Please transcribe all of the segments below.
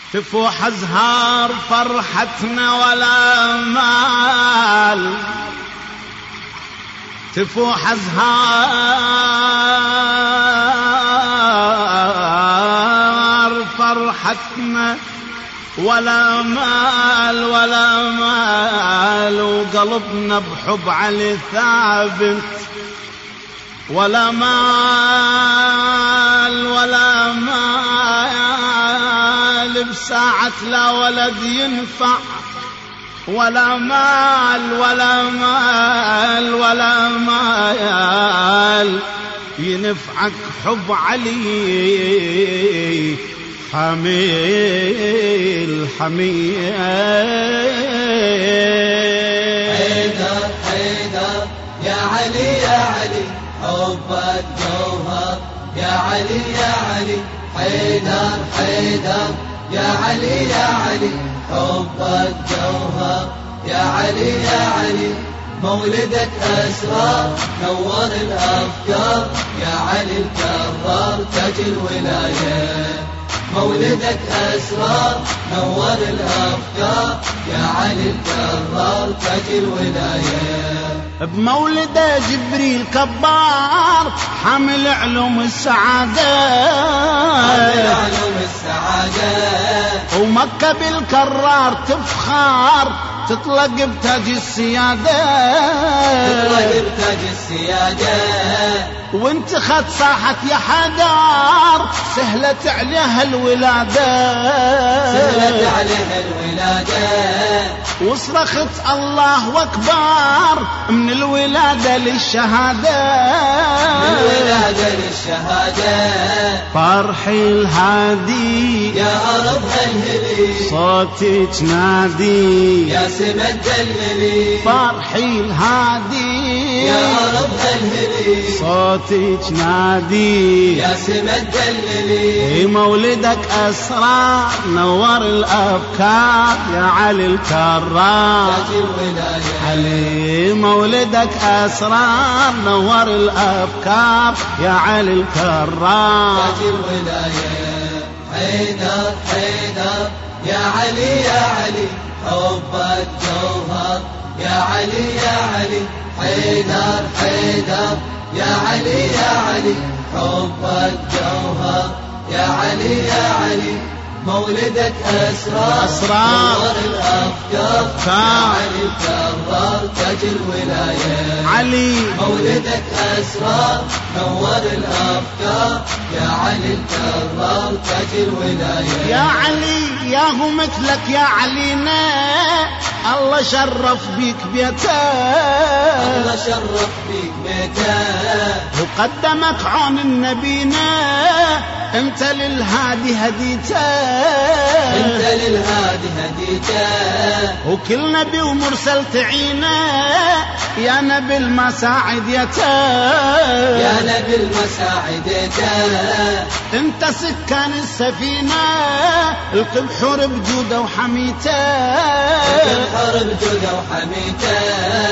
تفوح أزهار فرحتنا ولا مال، تفوح أزهار فرحتنا ولا مال ولا مال، وقلبنا بحب علي ثابت ولا مال ولا مال، بساعة لا ولد ينفع ولا مال ولا مال ولا مال، ينفعك حب علي حميل حميل. حيدر حيدر يا علي يا علي حبك جوهر يا علي يا علي، حيدر حيدر يا علي يا علي حبك جوهر يا علي يا علي، مولدك أسرار نور الأفكار يا علي الكرار تاج الولاية، مولدك أسرار نور الأفكار يا علي الكرار تاج الولاية، بمولده جبريل كبار حامل علوم السعادة، حامل علوم السعادة، ومكة بالكرار تفخار تطلق بتاج السيادة، تطلق بتاج السيادة، وانت خد صاحت يا حدار سهلت عليها الولادة، سهلت عليها الولادة، وصرخت الله أكبر من الولادة للشهادة، من الولادة للشهادة، فرحي الهادي يا أرض هلهلي صوتك نادي، يا سما الدللي فرحي الهادي يا أرض هلهلي صوتك نادي، يا سما الدللي، مولدك أسرار نور الأفكار يا علي الكرار تاج الولاية، علي مولدك أسرار نور الأفكار يا علي الكرار تاج الولاية، حيدر حيدر يا علي يا علي حبك جوهر يا علي يا علي، حيدر حيدر يا علي يا علي حبك جوهر يا علي يا علي، مولدك أسرار نور الأفكار يا علي الكرار تاج الولاية، علي مولدك أسرار نور الأفكار يا علي الكرار تاج الولاية، يا علي يا هو مثلك يا علينا الله شرف بيك بيته، الله شرف بيك بيته، وقدمك عون النبينا انت للهادي هديته، انت للهادي هديته، وكل نبي ومرسل تعينه يا نبي المساعد يا نبي المساعد انت سكان السفينة القبحور بجوده وحميته، القبحور بجوده وحميته،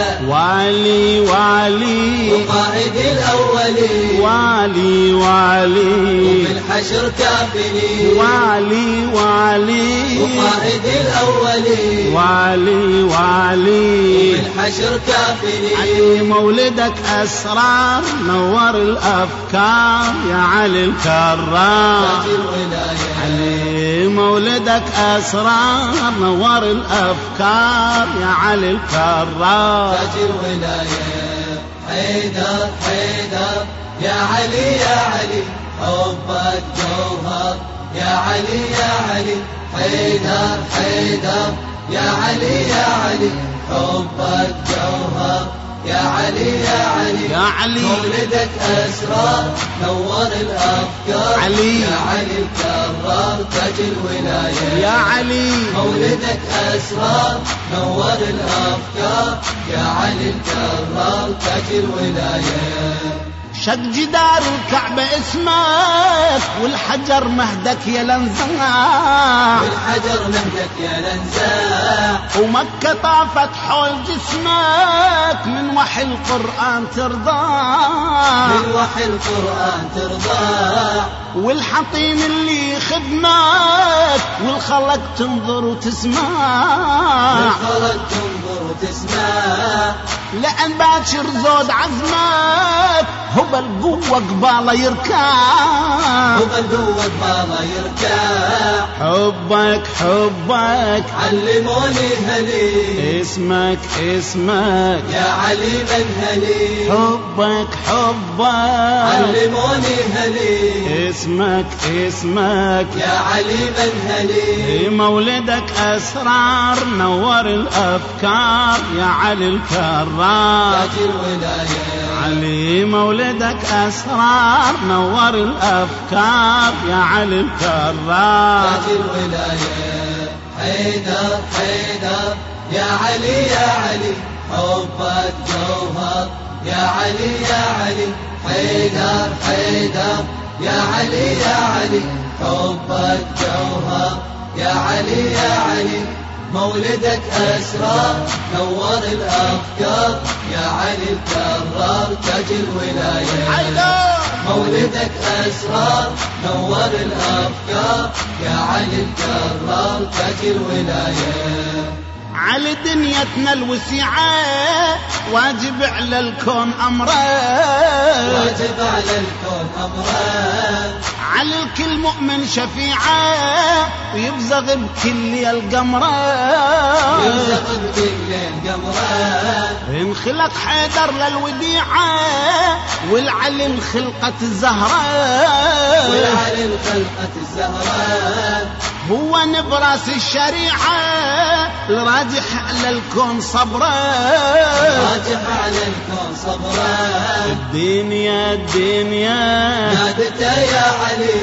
والي والي وقائد الأولي والي والي وبالحشر كافلي، والي والي وقائد الأولي والي والي وبالحشر كافلي، علي مولدك أسرار نور الأفكار يا علي الكرار تاج الولاية، علي مولدك أسرار نور الأفكار يا علي الكرار تاج الولاية، حيدر حيدر يا علي يا علي حبك جوهر يا علي يا علي، حيدر حيدر يا علي يا علي حبك جوهر يا علي يا علي، يا علي مولدك أسرار نور الأفكار علي يا علي الكرار تاج الولاية، يا علي مولدك أسرار نور الأفكار يا علي الكرار تاج الولاية، شق جدار الكعبة اسمك والحج والحجر مهدك يا الانزاع، والحجر مهدك يا الانزاع، ومكة طافت حول جسمك من وحي القرآن ترضى، من وحي القرآن ترضى، والحطيم اللي خدمك والخلق تنظر وتسمع، والخلق تنظر وتسمع، لأن باكر زود عزمك هو بالقوة قباله يركع، هو بالقوة قباله يركع، حبك علموني هلي اسمك يا علي من هلي، حبك علموني هلي اسمك يا علي من هلي، مولدك أسرار نور الأفكار يا علي الكرار، تاج الولاية علي مولدك أسرار نور الأفكار يا علي الكرار، تاج الولاية حيدر يا علي يا علي، حبك جوهر يا علي يا علي، حيدر يا علي يا علي، حبك جوهر يا علي يا علي، مولدك أسرار نور الأفكار يا علي الكرار، تاج الولاية مولدك أسرار نور الأفكار يا علي الكرار، تاج الولاية. على دنيتنا الوسيعة واجب على الكون أمره، واجب على الكون أمره، على الكل مؤمن شفيعة ويبزغ بكل القمرة، يرزق بكل القمرة، انخلق حيدر للوديعة والعلي الخلقة الزهرة، والعلي الخلقة الزهراء، هو نبراس الشريعة الراجح على الكون صبره، راجح على الكون صبره، الدنيا نادته يا علي،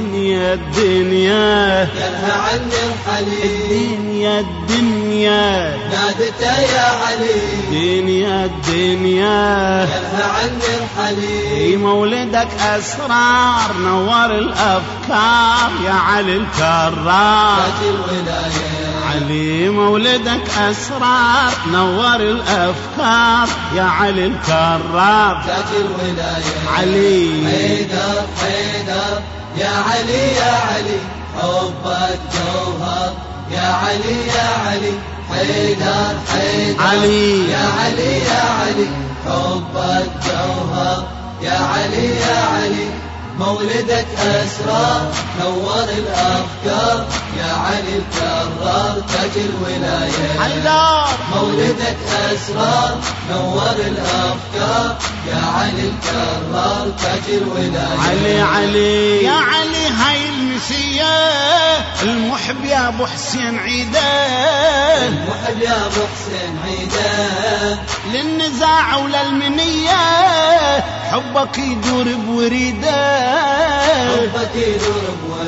الدنيا ينهى عن الحليم، الدنيا نادته يا علي، الدنيا ينهى عن الحليم، مولدك أسرار نور الأفكار يا علي الكرار، تاج الولاية علي مولدك أسرار نور الأفكار يا علي الكرار، تاج الولاية علي حيدر يا علي يا علي، حبك جوهر يا علي يا علي، حيدر علي يا علي يا علي، حبك جوهر يا علي يا علي، مولدك أسرار نور الأفكار يا علي الكرار، تاج الولاية حيدر مولدك أسرار نور الأفكار يا علي الكرار، تاج الولاية علي يا علي هاي المسية المحب يا أبو حسين عيده، المحب يا أبو حسين عيده، للنزاع وللمنية حبك يدور بوريده، حبك يدور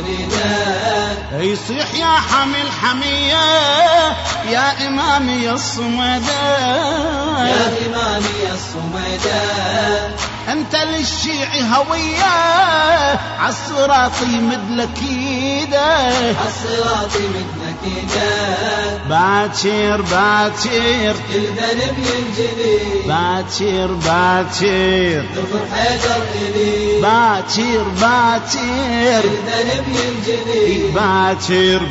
بوريده، يصيح يا حامل حمية يا إمامي الصمدة، يا إمامي الصمدة، أنت للشيع هوية عالصراط يمدلك إيده، عالصراط مثلك إيده، باكر كل ذنب ينجلي، باكر ظفر حيدر إلي، باكر كل ذنب ينجلي، باكر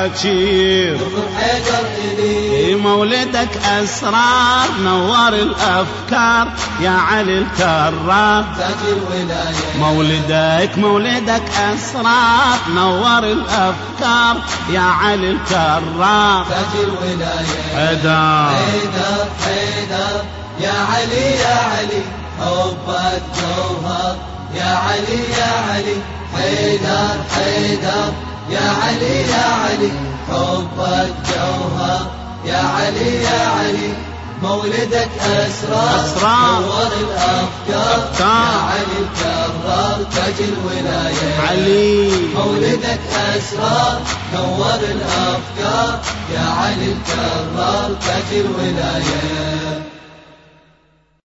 ظفر حيدر إلي، مولدك أسرار نور الأفكار يا علي الكرار، تاج الولاية مولدك أسرار نور الأفكار يا علي الكرار، تاج الولاية حيدر يا علي يا علي، حبك جوهر يا علي يا علي، حيدر يا علي يا علي، حبك جوهر يا علي يا علي، مولدك أسرار نور الأفكار يا علي الكرار، تاج الولاية علي مولدك أسرار نور الأفكار يا علي الكرار، تاج الولاية.